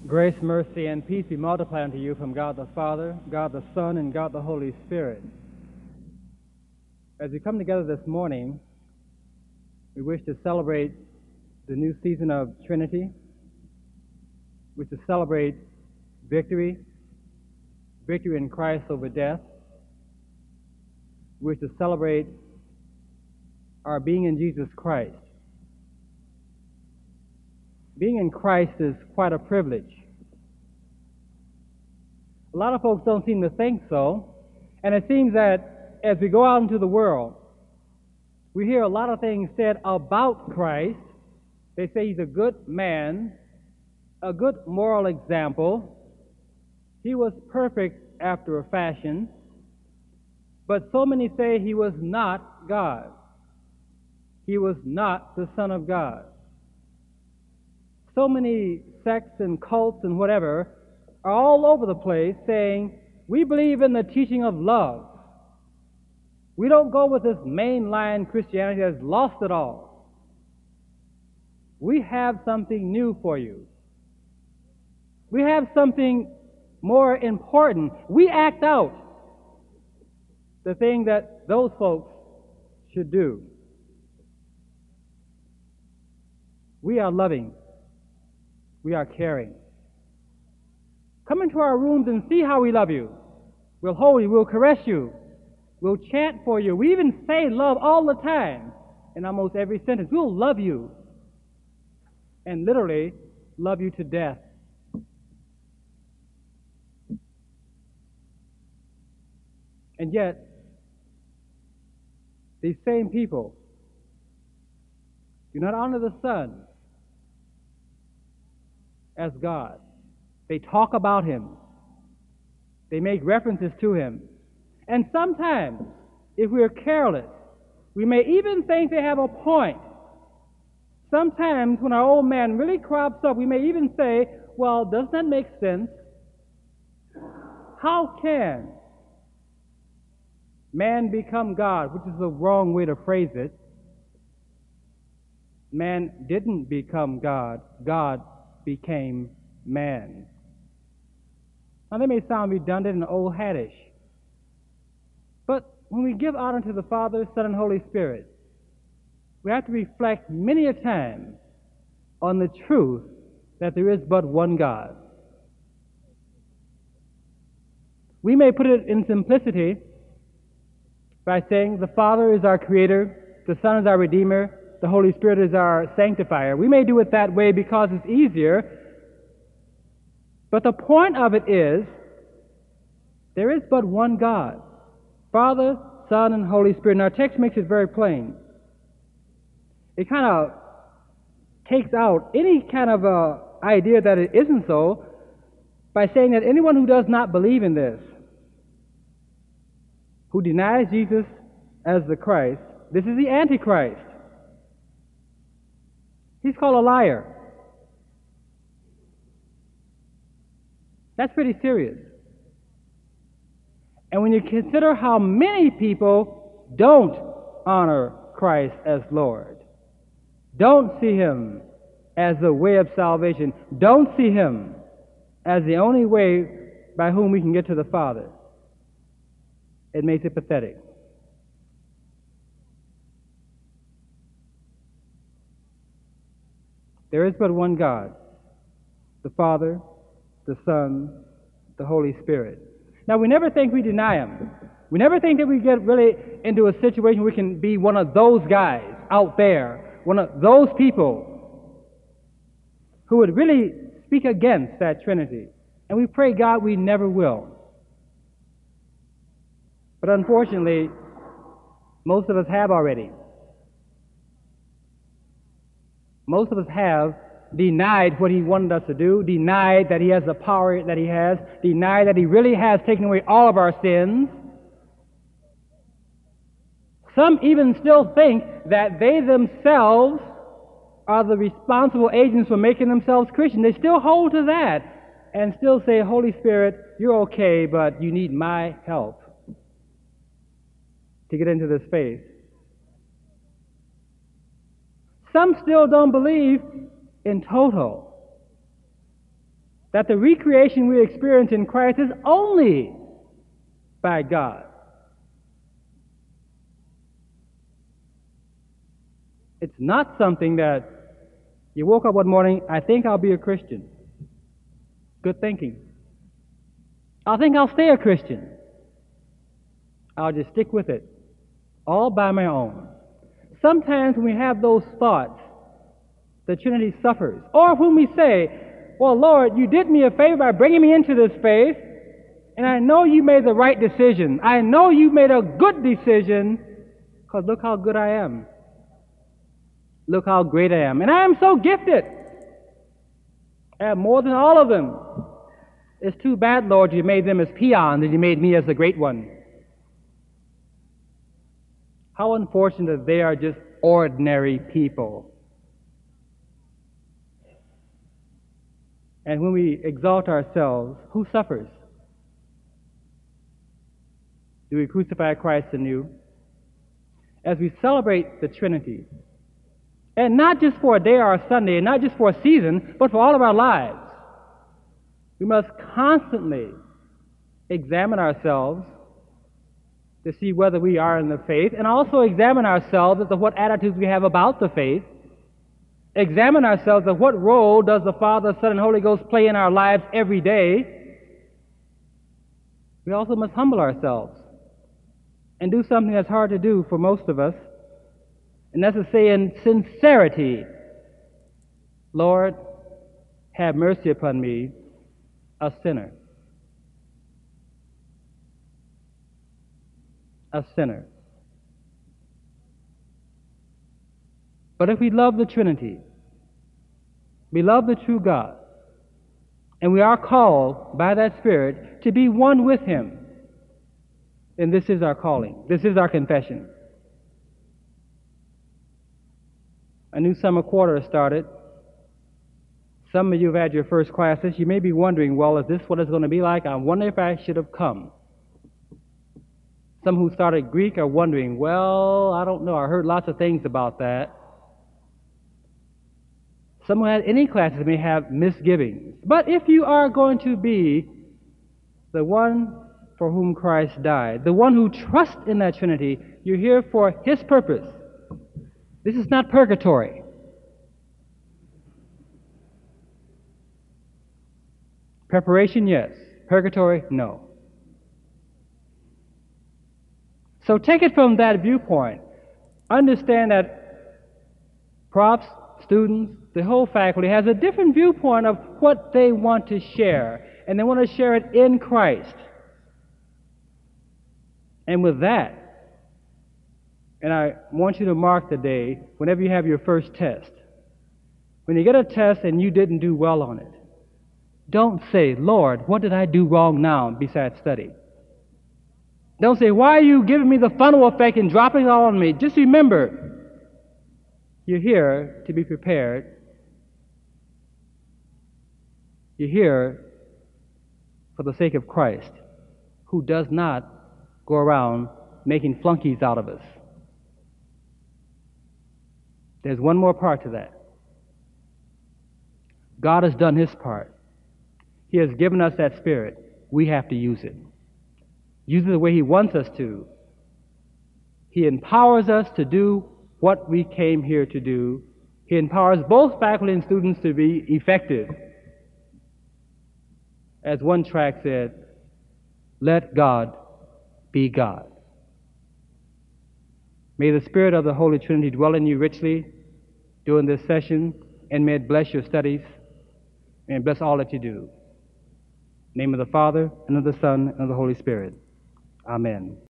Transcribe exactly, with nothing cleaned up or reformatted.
Grace, mercy, and peace be multiplied unto you from God the Father, God the Son, and God the Holy Spirit. As we come together this morning, we wish to celebrate the new season of Trinity. We wish to celebrate victory, victory in Christ over death. We wish to celebrate our being in Jesus Christ. Being in Christ is quite a privilege. A lot of folks don't seem to think so, and it seems that as we go out into the world, we hear a lot of things said about Christ. They say he's a good man, a good moral example. He was perfect after a fashion, but so many say he was not God. He was not the Son of God. So many sects and cults and whatever are all over the place saying, we believe in the teaching of love. We don't go with this mainline Christianity that's lost it all. We have something new for you. We have something more important. We act out the thing that those folks should do. We are loving. We are caring. Come into our rooms and see how we love you. We'll hold you. We'll caress you. We'll chant for you. We even say love all the time in almost every sentence. We'll love you and literally love you to death. And yet, these same people do not honor the Son as God. They talk about him. They make references to him. And sometimes, if we're careless, we may even think they have a point. Sometimes, when our old man really crops up, we may even say, well, doesn't that make sense? How can man become God? Which is the wrong way to phrase it. Man didn't become God. God became man. Now, that may sound redundant and old-hatish, but when we give honor to the Father, Son, and Holy Spirit, we have to reflect many a time on the truth that there is but one God. We may put it in simplicity by saying the Father is our Creator, the Son is our Redeemer, the Holy Spirit is our Sanctifier. We may do it that way because it's easier. But the point of it is, there is but one God, Father, Son, and Holy Spirit. And our text makes it very plain. It kind of takes out any kind of uh, idea that it isn't so by saying that anyone who does not believe in this, who denies Jesus as the Christ, this is the Antichrist. He's called a liar. That's pretty serious. And when you consider how many people don't honor Christ as Lord, don't see him as the way of salvation, don't see him as the only way by whom we can get to the Father, it makes it pathetic. There is but one God, the Father, the Son, the Holy Spirit. Now, we never think we deny him. We never think that we get really into a situation where we can be one of those guys out there, one of those people who would really speak against that Trinity. And we pray, God, we never will. But unfortunately, most of us have already. Most of us have denied what he wanted us to do, denied that he has the power that he has, denied that he really has taken away all of our sins. Some even still think that they themselves are the responsible agents for making themselves Christian. They still hold to that and still say, Holy Spirit, you're okay, but you need my help to get into this faith. Some still don't believe in total that the recreation we experience in Christ is only by God. It's not something that you woke up one morning, I think I'll be a Christian. Good thinking. I think I'll stay a Christian. I'll just stick with it, all by my own. Sometimes when we have those thoughts, the Trinity suffers. Or when we say, well, Lord, you did me a favor by bringing me into this faith, and I know you made the right decision. I know you made a good decision, because look how good I am. Look how great I am. And I am so gifted. I have more than all of them. It's too bad, Lord, you made them as peons and you made me as the great one. How unfortunate that they are just ordinary people. And when we exalt ourselves, who suffers? Do we crucify Christ anew? As we celebrate the Trinity, and not just for a day or a Sunday, and not just for a season, but for all of our lives, we must constantly examine ourselves to see whether we are in the faith, and also examine ourselves as to what attitudes we have about the faith. Examine ourselves as what role does the Father, Son, and Holy Ghost play in our lives every day. We also must humble ourselves and do something that's hard to do for most of us, and that's to say in sincerity, Lord, have mercy upon me, a sinner. A sinner. But if we love the Trinity, we love the true God, and we are called by that Spirit to be one with Him, then this is our calling. This is our confession. A new summer quarter started. Some of you have had your first classes. You may be wondering, well, is this what it's going to be like? I wonder if I should have come. Some who started Greek are wondering, well, I don't know. I heard lots of things about that. Some who had any classes may have misgivings. But if you are going to be the one for whom Christ died, the one who trusts in that Trinity, you're here for His purpose. This is not purgatory. Preparation, yes. Purgatory, no. So take it from that viewpoint. Understand that profs, students, the whole faculty has a different viewpoint of what they want to share, and they want to share it in Christ. And with that, and I want you to mark the day whenever you have your first test. When you get a test and you didn't do well on it, don't say, Lord, what did I do wrong now besides study? Don't say, why are you giving me the funnel effect and dropping it all on me? Just remember, you're here to be prepared. You're here for the sake of Christ, who does not go around making flunkies out of us. There's one more part to that. God has done His part. He has given us that Spirit. We have to use it. Use it the way He wants us to. He empowers us to do what we came here to do. He empowers both faculty and students to be effective. As one track said, let God be God. May the Spirit of the Holy Trinity dwell in you richly during this session, and may it bless your studies, and bless all that you do. In the name of the Father, and of the Son, and of the Holy Spirit. Amen.